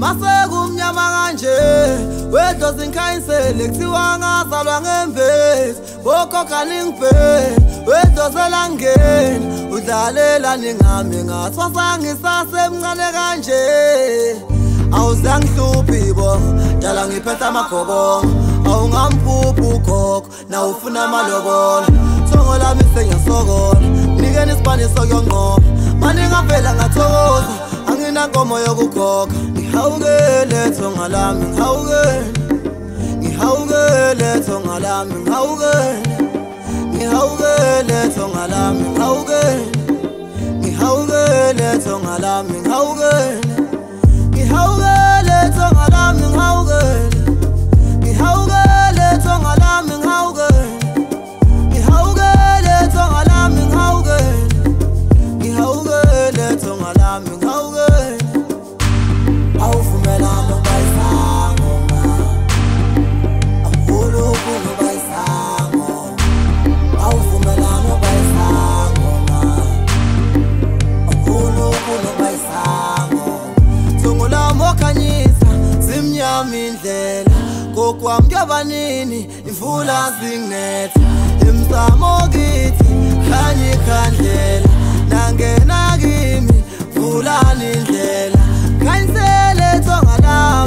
Masekumnyama kanje wedlo zinkhanyisele kuthiwa ngazalwa ngembezi bokhokha ningibhele wedlo selangeni udlalela ningami ngathwasa ngisasemncane kanje awuzangihluphi bo dala ngiphetha amagobo awungamphuphi ukhokho na ufuna amalobolo thongo lami sengiyasokola nikeni isibaniso kuyonqoba manje ngavela ngathokoza angina nkomo yokukhokha ngihawukele thonga lami ngihawukele thonga lami ngihawukele thonga lami ngihawukele thonga lami ngihawukele thonga lami ngihawukele thonga lami ngihawukele thonga lami ngihawukele thonga lami awuvumelana bayisango awulo kuno bayisango awuvumelana bayisango awulo kuno bayisango thungula mokhanyisa zimnyama indlela kokwami kuyabanini imvula zinginetha emsamo kithi khanye ikhandlela nangena kimi vulani indlela khanyisele thonga lami